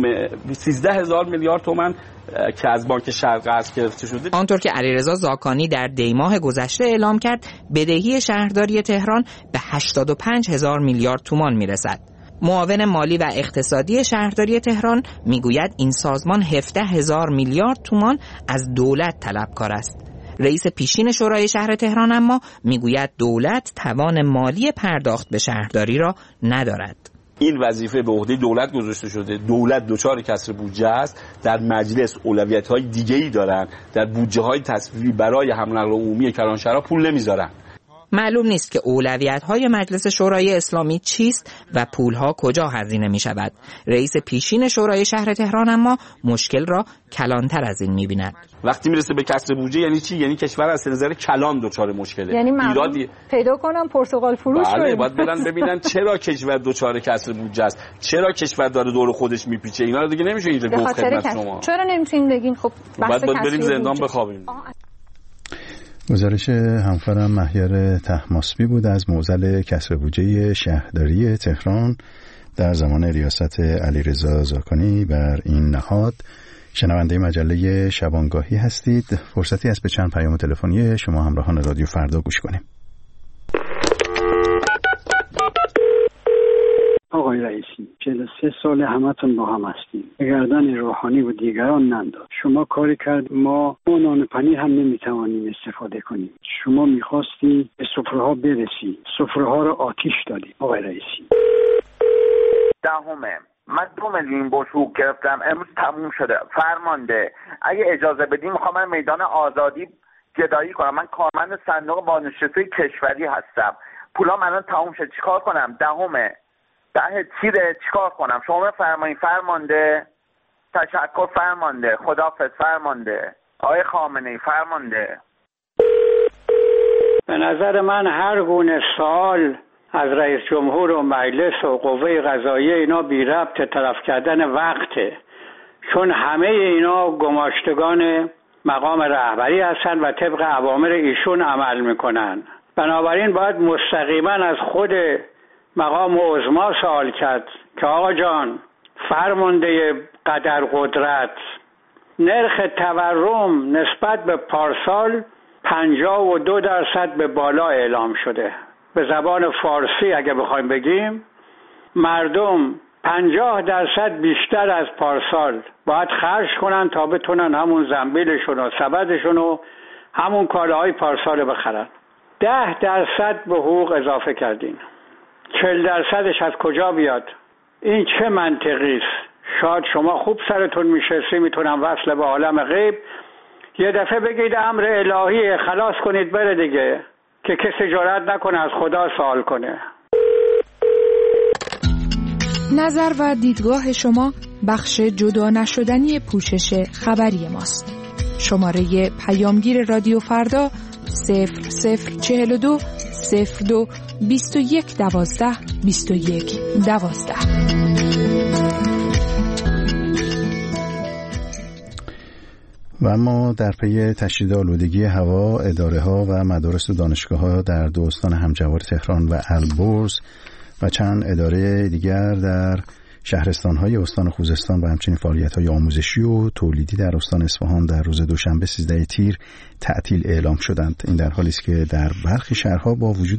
سیزده هزار میلیارد تومان که از بانک شهر قرض گرفته شده. آنطور که علیرضا زاکانی در دی ماه گذشته اعلام کرد بدهی شهرداری تهران به هشتاد و پنج هزار میلیارد تومان میرسد. معاون مالی و اقتصادی شهرداری تهران میگوید این سازمان هفده هزار میلیارد تومان از دولت طلبکار است. رئیس پیشین شورای شهر تهران اما میگوید دولت توان مالی پرداخت به شهرداری را ندارد. این وظیفه به عهده دولت گذاشته شده. دولت دچار کسر بودجه است. در مجلس اولویت‌های دیگه‌ای دارن. در بودجه‌های تصویبی برای حمل و نقل عمومی کلانشهرها پول نمیذارن. معلوم نیست که اولویت‌های مجلس شورای اسلامی چیست و پولها کجا هزینه می‌شود. رئیس پیشین شورای شهر تهران اما مشکل را کلانتر از این می‌بیند. وقتی میرسه به کسر بودجه یعنی چی؟ یعنی کشور از نظر کلان دچار مشکله. یعنی ایرادی پیدا کنم پرتغال فروش کنم. بله، باید برن ببینن چرا کشور دچار کسر بودجه است. چرا کشور داره دور خودش میپیچه. اینا رو دیگه نمیشه اینجا گفت خدمت شما. چرا نمیتونین بگین خب بحث کسری بریم زندان بخوابیم. گزارش همکارم مهیار طهماسبی بود از معضل کسر بودجه شهرداری تهران در زمان ریاست علیرضا زاکانی بر این نهاد. شنونده مجله شبانگاهی هستید. فرصتی است به چند پیام تلفنی شما همراهان رادیو فردا گوش کنیم. آقای رئیسی، چهل و سه سال همتون با هم هستیم. به گردن روحانی و دیگران ننداز. شما کاری کرد ما ما نان پنیر هم نمیتوانیم استفاده کنیم. شما میخواستی به سفره ها برسی، سفره ها رو آتیش دادی. آقای رئیسی، دهمه من دو میلیون بشوق گرفتم، امروز تموم شده. فرمانده اگه اجازه بدی میخوام من میدان آزادی گدایی کنم. من کارمند صندوق بازنشسته کشوری هستم. پولام الان تموم شد، چیکار کنم؟ دهمه ده تیره، چیکار کنم؟ شما بفرمایید فرمانده. تشکر فرمانده. خداحافظ فرمانده. آقای خامنه‌ای فرمانده. به نظر من هر گونه سوال از رئیس جمهور و مجلس و قوه قضاییه اینا بی ربط طرف کردن وقته، چون همه اینا گماشتگان مقام رهبری هستن و طبق اوامر ایشون عمل میکنن. بنابراین باید مستقیما از خود مقام عظما سوال کرد که آقا جان فرمانده قدر قدرت، نرخ تورم نسبت به پارسال پنجاه و دو درصد به بالا اعلام شده. به زبان فارسی اگه بخوایم بگیم، مردم پنجاه درصد بیشتر از پارسال باید خرج کنن تا بتونن همون زنبیلشون و سبدشون و همون کالاهای پارسال بخرن. ده درصد به حقوق اضافه کردین. چهل درصدش از کجا بیاد؟ این چه منطقی است؟ شاید شما خوب سرتون میشستی، میتونم وصل به عالم غیب، یه دفعه بگید امر الهی خلاص کنید بره دیگه، که کسی جرئت نکنه از خدا سوال کنه. نظر و دیدگاه شما بخش جدا نشدنی پوشش خبری ماست. شماره پیامگیر رادیو فردا صفر صفر چهل و دو صفر دو بیست و یک دوازده بیست و یک دوازده. و اما در پی تشدید آلودگی هوا، اداره ها و مدارس و دانشگاه ها در دو استان همجوار تهران و البرز و چند اداره دیگر در شهرستان های استان خوزستان و همچنین فعالیت های آموزشی و تولیدی در استان اصفهان در روز دوشنبه سیزده تیر تعطیل اعلام شدند. این در حالی است که در برخی شهرها با وجود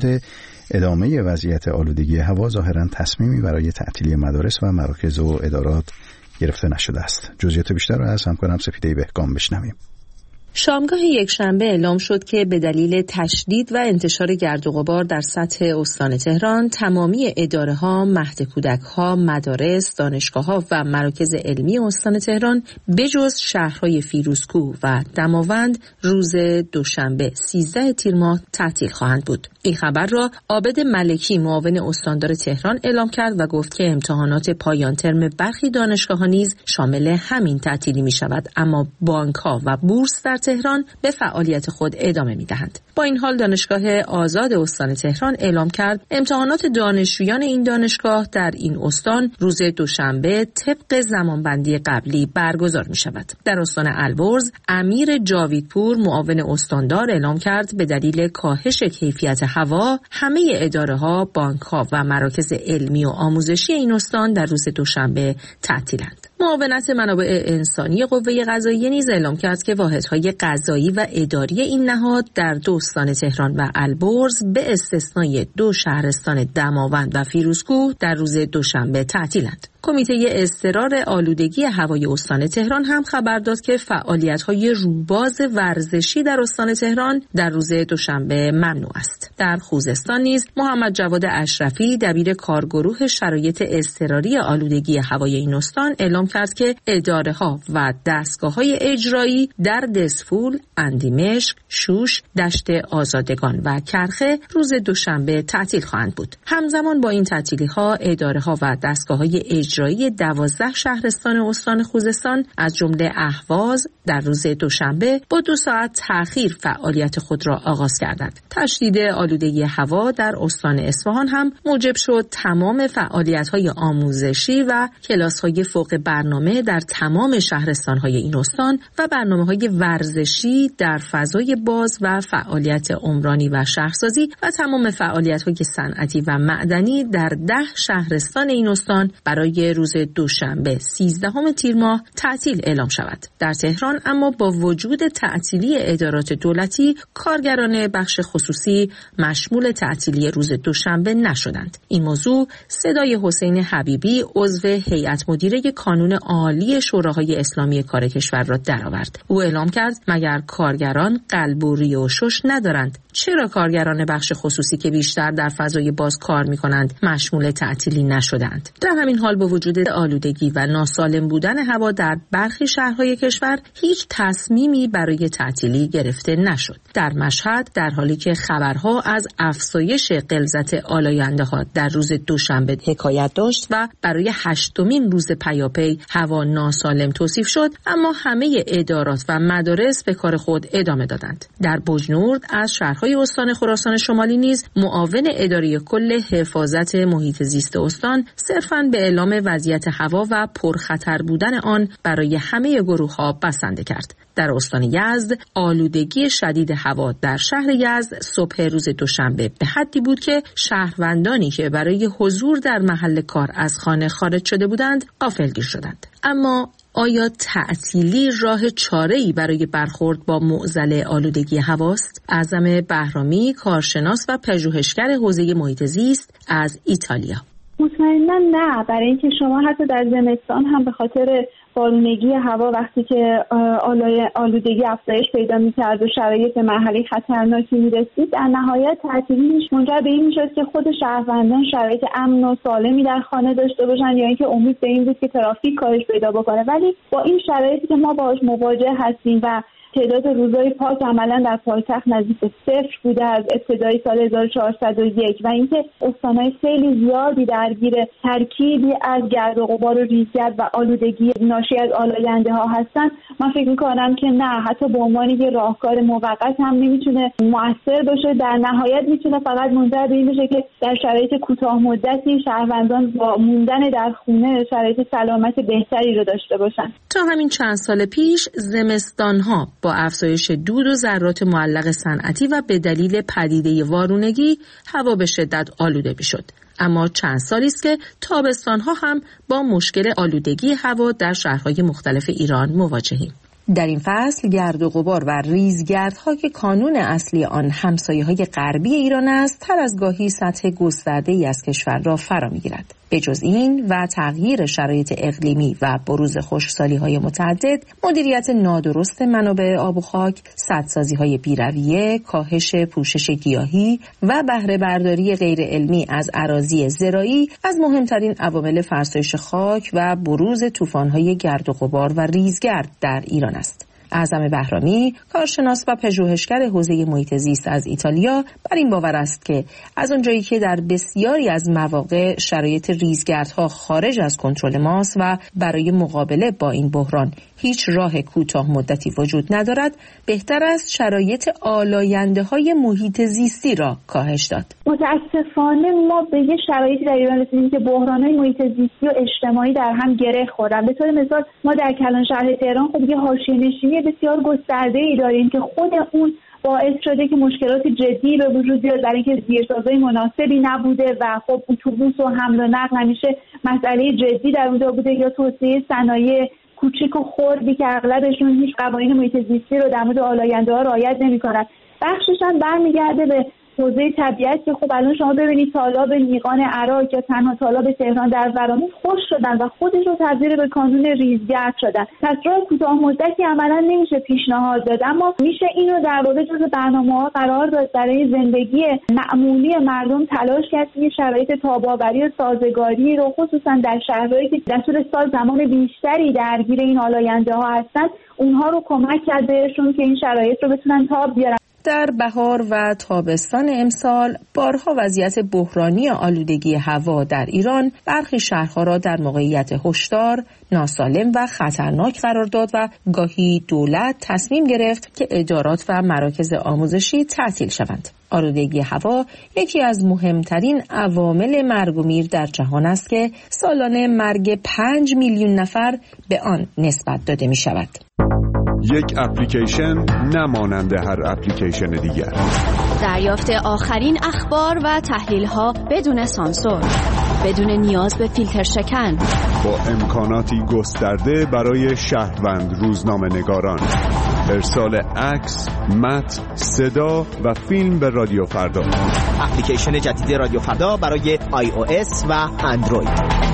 ادامه وضعیت آلودگی هوا ظاهرا تصمیمی برای تعطیلی مدارس و مراکز و ادارات گرفته نشده است. جزئیات بیشتر را از همکارم سپیده بهکام بشنویم. شامگاه یکشنبه اعلام شد که به دلیل تشدید و انتشار گرد و غبار در سطح استان تهران، تمامی اداره‌ها، مهد کودک‌ها، مدارس، دانشگاه‌ها و مراکز علمی استان تهران بجز شهرهای فیروزکوه و دماوند روز دوشنبه سیزده تیر ماه تعطیل خواهند بود. این خبر را عابد ملکی معاون استاندار تهران اعلام کرد و گفت که امتحانات پایان ترم برخی دانشگاه‌ها نیز شامل همین تعطیلی می‌شود، اما بانک‌ها و بورس در تهران به فعالیت خود ادامه می‌دهند. با این حال دانشگاه آزاد استان تهران اعلام کرد امتحانات دانشجویان این دانشگاه در این استان روز دوشنبه طبق زمانبندی قبلی برگزار می‌شود. در استان البرز امیر جاویدپور معاون استاندار اعلام کرد به دلیل کاهش کیفیت هوا همه اداره‌ها، بانک‌ها و مراکز علمی و آموزشی این استان در روز دوشنبه تعطیلند. معاونت منابع انسانی قوه قضاییه نیز اعلام کرد که واحدهای قضایی و اداری این نهاد در دو استان تهران و البرز به استثنای دو شهرستان دماوند و فیروزکوه در روز دوشنبه تعطیلند. کمیته اضطرار آلودگی هوای استان تهران هم خبر داد که فعالیت‌های روباز ورزشی در استان تهران در روز دوشنبه ممنوع است. در خوزستان نیز محمد جواد اشرفی دبیر کارگروه شرایط اضطراری آلودگی هوای این استان اعلام کرد که اداره‌ها و دستگاه‌های اجرایی در دسفول، اندیمشق، شوش، دشت آزادگان و کرخه روز دوشنبه تعطیل خواهند بود. همزمان با این تعطیلی‌ها اداره‌ها و دستگاه‌های اجرایی اجرایی دوازده شهرستان استان خوزستان از جمله اهواز در روز دوشنبه با دو ساعت تأخیر فعالیت خود را آغاز کردند. تشدید آلودگی هوا در استان اصفهان هم موجب شد تمام فعالیت‌های آموزشی و کلاس‌های فوق برنامه در تمام شهرستان‌های این استان و برنامه‌های ورزشی در فضای باز و فعالیت عمرانی و شهرسازی و تمام فعالیت‌های صنعتی و معدنی در ده شهرستان این استان برای روز دوشنبه سیزدهم تیر ماه تعطیل اعلام شود. در تهران اما با وجود تعطیلی ادارات دولتی، کارگران بخش خصوصی مشمول تعطیلی روز دوشنبه نشدند. این موضوع صدای حسین حبیبی عضو هیئت مدیره کانون عالی شوراهای اسلامی کار کشور را درآورد. او اعلام کرد مگر کارگران قلب و ریه و شش ندارند؟ چرا کارگران بخش خصوصی که بیشتر در فضای باز کار می‌کنند مشمول تعطیلی نشدند؟ در همین حال با وجود آلودگی و ناسالم بودن هوا در برخی شهرهای کشور هیچ تصمیمی برای تعطیلی گرفته نشد. در مشهد در حالی که خبرها از افزایش غلظت آلاینده‌ها در روز دوشنبه حکایت داشت و برای هشتمین روز پیاپی هوا ناسالم توصیف شد، اما همه ادارات و مدارس به کار خود ادامه دادند. در بجنورد از شهرهای استان خراسان شمالی نیز معاون اداره کل حفاظت محیط زیست استان صرفاً به اعلام وضعیت هوا و پرخطر بودن آن برای همه گروه‌ها بسنده کرد. در استان یزد آلودگی شدید هوا در شهر یزد صبح روز دوشنبه به حدی بود که شهروندانی که برای حضور در محل کار از خانه خارج شده بودند غافلگیر شدند. اما آیا تعطیلی راه چاره‌ای برای برخورد با معضل آلودگی هواست؟ اعظم بهرامی، کارشناس و پژوهشگر حوزه محیط زیست از ایتالیا: مطمئنا نه، برای اینکه شما حتی در زمستان هم به خاطر بارونگی هوا وقتی که آلودگی افزایش پیدا می‌کرد و شرایط مرحله خطرناکی می‌رسید، در نهایت تعطیلیش منجر به این می‌شد که خود شهروندان شرایط امن و سالمی در خانه داشته باشن یا اینکه امید به این بود که ترافیک کاهش پیدا بکنه. ولی با این شرایطی که ما باهاش مواجه هستیم و تعداد روزهای پاک عملا در پایتخت نزدیک به صفر بوده از ابتدای سال هزار و چهارصد و یک و اینکه استان‌های خیلی زیادی درگیر ترکیبی از گرد و غبار و ریزگرد و آلودگی ناشی از آلاینده‌ها هستن، من فکر می‌کنم که نه، حتی به عنوان یک راهکار موقت هم نمیتونه مؤثر باشه. در نهایت میتونه فقط منجر به این بشه که در شرایط کوتاه مدتی شهروندان با موندن در خونه شرایط سلامت بهتری رو داشته باشن. تا همین چند سال پیش زمستان‌ها با افزایش دود و ذرات معلق صنعتی و به دلیل پدیده وارونگی هوا به شدت آلوده می‌شد. اما چند سالی است که تابستان‌ها هم با مشکل آلودگی هوا در شهرهای مختلف ایران مواجهیم. در این فصل گرد و غبار و ریزگردها که کانون اصلی آن همسایه‌های غربی ایران است، تر از گاهی سطح گسترده‌ای از کشور را فرا می‌گیرد. به جز این و تغییر شرایط اقلیمی و بروز خشکسالی‌های متعدد، مدیریت نادرست منابع آب و خاک، سدسازی‌های بی‌رویه، کاهش پوشش گیاهی و بهره برداری غیر علمی از اراضی زراعی از مهمترین عوامل فرسایش خاک و بروز طوفان‌های گرد و غبار و ریزگرد در ایران است. اعظم بهرامی، کارشناس و پژوهشگر حوزه محیط زیست از ایتالیا، بر این باور است که از اونجایی که در بسیاری از مواقع شرایط ریزگردها خارج از کنترل ماست و برای مقابله با این بحران هیچ راه کوتاه مدتی وجود ندارد، بهتر است شرایط آلاینده‌های محیط زیستی را کاهش داد. متاسفانه ما به یه شرایطی در ایران رسیدیم که بحران‌های محیط زیستی و اجتماعی در هم گره خوردن. به طور مثال ما در کلان شهر تهران خب یه حاشیه‌نشینی بسیار گسترده‌ای داریم که خود اون باعث شده که مشکلات جدی به وجود بیاد، برای اینکه زیرسازهای مناسبی نبوده و خب اتوبوس و حمل و نقل همیشه مسئله جدی در اونجا بوده، یا توسعه صنایع کوچیک و خردی که اغلبشون هیچ قوانین محیط زیستی رو در مورد آلاینده‌ها رعایت نمی‌کنن. بخشش هم برمیگرده به حوزه طبیعت که خب الان شما ببینید تالاب نیقان عراق یا تنها تالاب تهران در ورامین خشک شدن و خودش رو تبدیل به کانون ریزگرد شدن. پس راه کوتاه مدتی عملا نمیشه پیشنهاد داد، اما میشه اینو در واقع جزو برنامه‌ها قرار داد برای زندگی معمولی مردم تلاش کرد که شرایط تاب‌آوری و سازگاری رو خصوصا در شهرهایی که در طول سال زمان بیشتری درگیر این آلاینده‌ها هستن اونها رو کمک کرد بهشون که این شرایط رو بتونن تاب بیارن. در بهار و تابستان امسال بارها وضعیت بحرانی آلودگی هوا در ایران برخی شهرها را در موقعیت هشدار، ناسالم و خطرناک قرار داد و گاهی دولت تصمیم گرفت که ادارات و مراکز آموزشی تعطیل شوند. آلودگی هوا یکی از مهمترین عوامل مرگ و میر در جهان است که سالانه مرگ پنج میلیون نفر به آن نسبت داده می شود. یک اپلیکیشن نمانند هر اپلیکیشن دیگر. دریافت آخرین اخبار و تحلیل‌ها بدون سانسور، بدون نیاز به فیلتر شکن، با امکاناتی گسترده برای شهروند روزنامه‌نگاران. ارسال عکس، متن، صدا و فیلم به رادیو فردا. اپلیکیشن جدید رادیو فردا برای آی او اس و اندروید.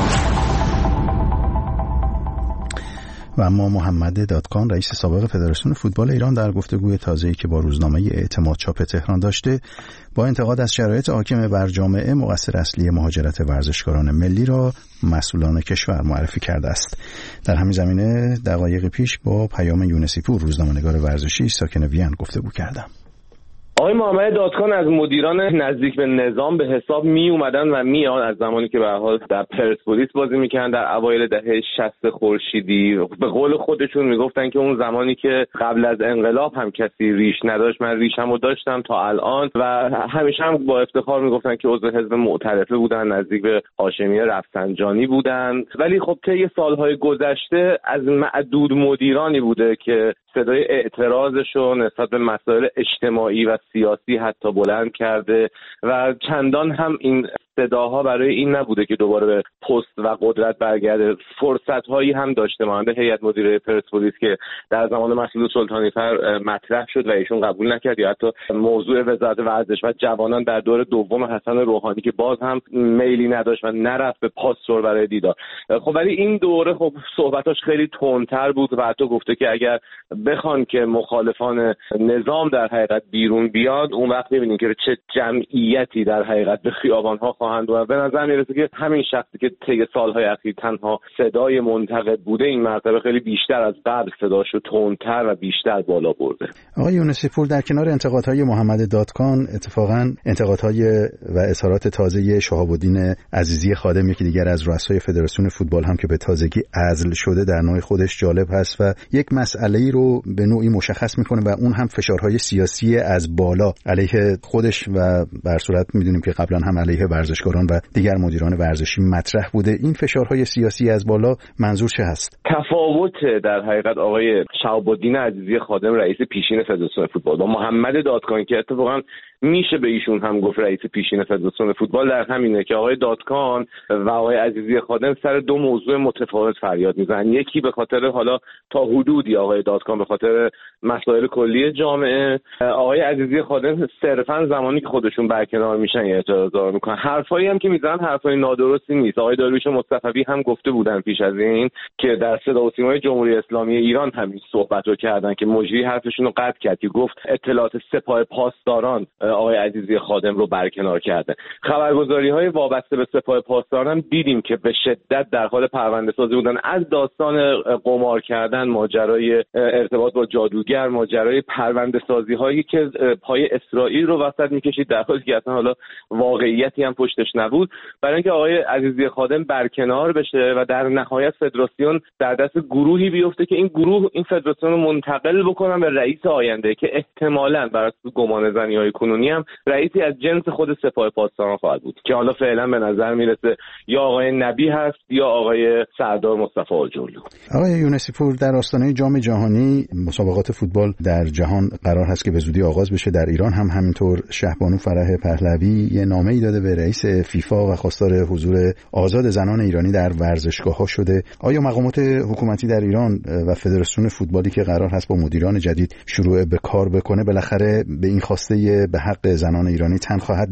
و اما محمد دادکان رئیس سابق فدراسیون فوتبال ایران در گفتگوی تازه‌ای که با روزنامه اعتماد چاپ تهران داشته، با انتقاد از شرایط حاکم بر جامعه، مقصر اصلی مهاجرت ورزشکاران ملی را مسئولان کشور معرفی کرده است. در همین زمینه دقایق پیش با پیام یونسی پور، روزنامه‌نگار ورزشی ساکن وین، گفتگو کردم. آقای محمد دادکان از مدیران نزدیک به نظام به حساب می اومدن و میان از زمانی که به هر حال در پرسپولیس بازی میکردن در اوایل دهه شصت خورشیدی. به قول خودشون میگفتن که اون زمانی که قبل از انقلاب هم کسی ریش نداشت، من ریشمو داشتم تا الان، و همیشه هم با افتخار میگفتن که عضو حزب معترفه بودن، نزدیک به هاشمی رفسنجانی بودن. ولی خب طی سالهای گذشته از معدود مدیرانی بوده که صدای اعتراضشو نسبت به مسائل اجتماعی و سیاسی حتی بلند کرده و چندان هم این صداها برای این نبوده که دوباره به پست و قدرت برگرده. فرصت‌هایی هم داشته، مانند هیئت مدیره پرسپولیس که در زمان مسعود سلطانی‌فر مطرح شد و ایشون قبول نکرد، یا حتی موضوع وزارت ورزش و جوانان در دور دوم حسن روحانی که باز هم میلی نداشت و نرفت به پاستور برای دیدار. خب ولی این دوره خب صحبتاش خیلی تندتر بود و حتی گفته که اگر بخوان که مخالفان نظام در حقیقت بیرون بیاد، اون وقت ببینید که چه جمعیتی در حقیقت به خیابان‌ها خواهند بود. به نظر میرسه که همین شخصی که طی سالهای اخیر تنها صدای منتقد بوده، این مرتبه خیلی بیشتر از قبل صداشو تندتر و بیشتر بالا برده. آقای یونسی پور، در کنار انتقادهای محمد دادکان، اتفاقا انتقادهای و اظهارات تازه شهاب الدین عزیزی خادم، یکی دیگر از رؤسای فدراسیون فوتبال هم که به تازگی عزل شده، در نوع خودش جالب هست و یک مسئله‌ای رو به نوعی مشخص میکنه و اون هم فشارهای سیاسی از بالا علیه خودش و بر صورت میدونیم که قبلا هم علیه ورزشکاران و دیگر مدیران ورزشی مطرح بوده. این فشارهای سیاسی از بالا منظور چه هست؟ تفاوت در حقیقت آقای شهاب الدین عزیزی خادم رئیس پیشین فدراسیون فوتبال با محمد دادکان که اتفاقا میشه به ایشون هم گفت رئیس پیشین فدراسیون فوتبال، در همینه که آقای دادکان و آقای عزیزی خادم سر دو موضوع متفاوت فریاد میزنن. یکی به خاطر حالا تا حدودی آقای دادکان به خاطر مسائل کلی جامعه، آقای عزیزی خادم صرفا زمانی که خودشون برکنار میشن اعتراضا میکنن. حرفایی هم که میزنن حرفای نادرستی نیست. آقای داریوش مصطفی هم گفته بودن پیش از این که در صدا و سیمای جمهوری اسلامی ایران همین صحبت رو کردن که مجری حرفشون رو قطع کرد که گفت اطلاعات سپاه پاسداران آقای عزیزی خادم رو برکنار کرده. خبرگزاری‌های وابسته به سپاه پاسداران هم دیدیم که به شدت در حال پرونده سازی بودن، از داستان قمار کردن، ماجرای ارتباط با جادوگر، ماجرای پرونده سازی‌هایی که پای اسرائیل رو وسط می‌کشید، در حالی که اصلا حالا واقعیتی هم پشتش نبود، برای اینکه آقای عزیزی خادم برکنار بشه و در نهایت فدراسیون در دست گروهی بیفته که این گروه این فدراسیون رو منتقل بکنن به رئیس آینده که احتمالاً بر اساس گمانه‌زنی‌های کنونی هم رئیسی از جنس خود سپاه پاسداران خواهد بود که حالا فعلا به نظر میرسه یا آقای نبی هست یا آقای سردار مصطفی آجرلو. آقای یونسی پور، در آستانه جام جهانی مسابقات فوتبال در جهان قرار هست که به زودی آغاز بشه. در ایران هم همینطور شهبانو فرح پهلوی یه نامه‌ای داده به رئیس فیفا و خواستار حضور آزاد زنان ایرانی در ورزشگاه‌ها شده. آیا مقامات حکومتی در ایران و فدراسیون فوتبالی که قرار هست با مدیران جدید شروع به کار بکنه بالاخره به این خواسته به حق زنان ایرانی تن خواهد داد؟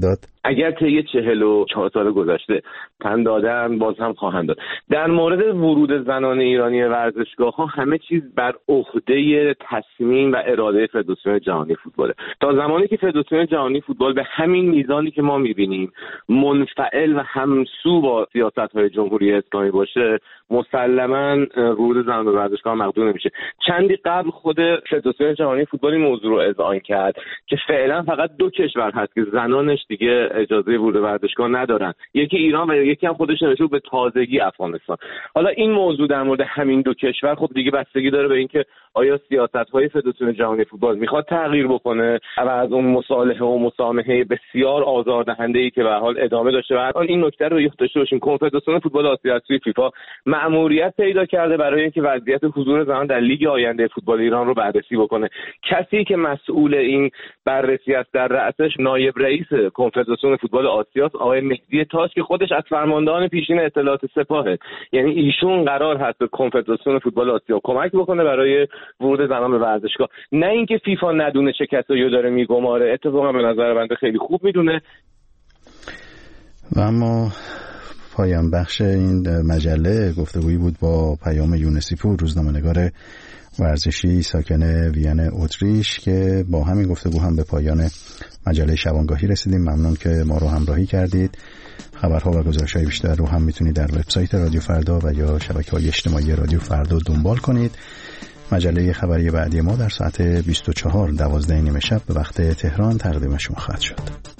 اگر طی چهل و چهار سال گذشته تن دادن باز هم خواهند داد. در مورد ورود زنان ایرانی ورزشگاه ها همه چیز بر عهده تصمیم و اراده فدراسیون جهانی فوتباله. تا زمانی که فدراسیون جهانی فوتبال به همین میزانی که ما میبینیم منفعل و همسو با سیاست‌های جمهوری اسلامی باشه، مسلماً ورود زنان به ورزشگاه مقدور نمیشه. چندی قبل خود فدراسیون جهانی فوتبال این موضوع رو اذعان کرد که فعلا فقط دو کشور هست که زنانش دیگه اجازه ورود ورزشگاه ندارن، یکی ایران و یکی هم خودش نوشته به تازگی افغانستان. حالا این موضوع در مورد همین دو کشور خب دیگه بستگی داره به اینکه آیا سیاست‌های فدراسیون جهانی فوتبال میخواد تغییر بکنه و از اون مصالحه و مسامحه بسیار آزاردهنده‌ای که به هر حال ادامه داشته. و الان این نکته رو یادداشته باشیم، کنفدراسیون فوتبال آسیا توی فیفا مأموریت پیدا کرده برای اینکه وضعیت حضور زنان در لیگ آینده فوتبال ایران رو بررسی بکنه. کسی که مسئول این بررسی است در رأسش نایب رئیس کنفدراسیون فوتبال آسیا آقای مهدی تاج که خودش از فرماندهان پیشین اطلاعات سپاهه. یعنی ایشون قرار هست به کنفدراسیون فوتبال آسیا کمک بکنه برای ورود زنان به ورزشگاه، نه اینکه فیفا ندونه چه کسایی داره میگماره. اتفاقا به نظر بنده خیلی خوب میدونه. و اما پایان بخش این مجله گفتگویی بود با پیام یونسیپور، روزنامه‌نگار ورزشی ساکن وین اتریش، که با همین گفتگو هم به پایان مجله شبانگاهی رسیدیم. ممنون که ما رو همراهی کردید. خبرها و گزارش‌های بیشتر رو هم میتونید در وبسایت رادیو فردا و یا شبکه‌های اجتماعی رادیو فردا دنبال کنید. مجله خبری بعدی ما در ساعت بیست و چهار دوازده نیم شب به وقت تهران تقدیم شما خواهد شد.